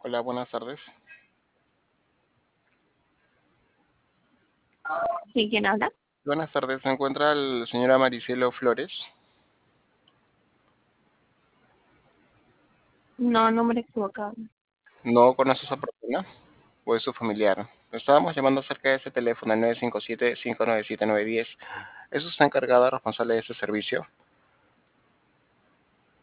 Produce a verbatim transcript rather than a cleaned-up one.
Hola, buenas tardes. Sí, ¿quién habla? Buenas tardes, se encuentra el señora Maricelo Flores. No, número equivocado. ¿No conoce a esa persona o es su familiar? Estábamos llamando acerca de ese teléfono, el nueve cinco siete, cinco nueve siete, nueve uno cero. ¿Es usted encargada responsable de ese servicio?